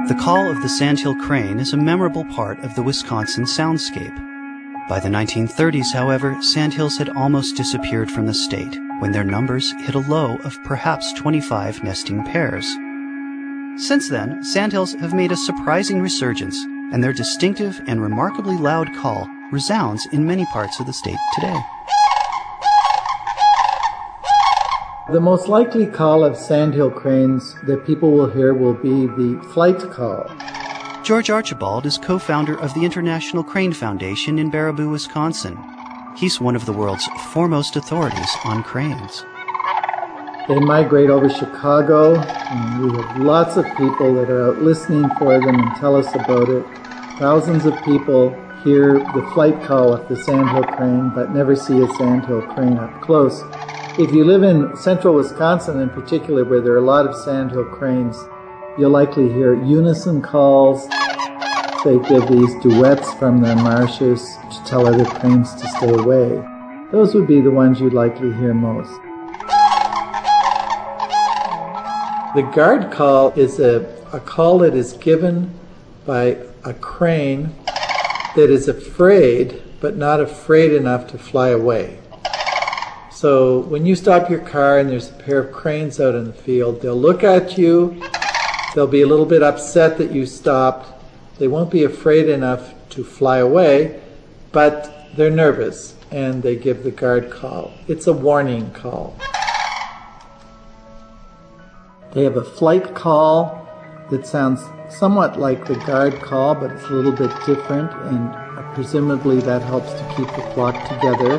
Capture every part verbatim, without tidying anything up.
The call of the sandhill crane is a memorable part of the Wisconsin soundscape. By the nineteen thirties, however, sandhills had almost disappeared from the state, when their numbers hit a low of perhaps twenty-five nesting pairs. Since then, sandhills have made a surprising resurgence, and their distinctive and remarkably loud call resounds in many parts of the state today. The most likely call of sandhill cranes that people will hear will be the flight call. George Archibald is co-founder of the International Crane Foundation in Baraboo, Wisconsin. He's one of the world's foremost authorities on cranes. They migrate over Chicago, and we have lots of people that are out listening for them and tell us about it. Thousands of people hear the flight call of the sandhill crane, but never see a sandhill crane up close. If you live in central Wisconsin in particular, where there are a lot of sandhill cranes, you'll likely hear unison calls. They give these duets from their marshes to tell other cranes to stay away. Those would be the ones you'd likely hear most. The guard call is a, a call that is given by a crane that is afraid, but not afraid enough to fly away. So when you stop your car and there's a pair of cranes out in the field, they'll look at you, they'll be a little bit upset that you stopped, they won't be afraid enough to fly away, but they're nervous and they give the guard call. It's a warning call. They have a flight call that sounds somewhat like the guard call, but it's a little bit different, and presumably that helps to keep the flock together.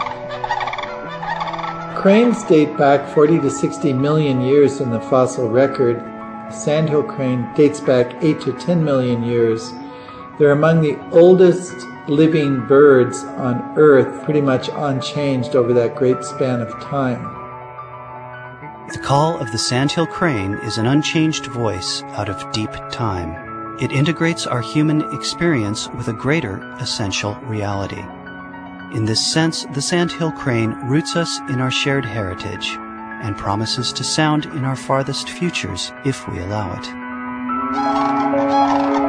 Cranes date back forty to sixty million years in the fossil record. The sandhill crane dates back eight to ten million years. They're among the oldest living birds on Earth, pretty much unchanged over that great span of time. The call of the sandhill crane is an unchanged voice out of deep time. It integrates our human experience with a greater essential reality. In this sense, the sandhill crane roots us in our shared heritage and promises to sound in our farthest futures if we allow it.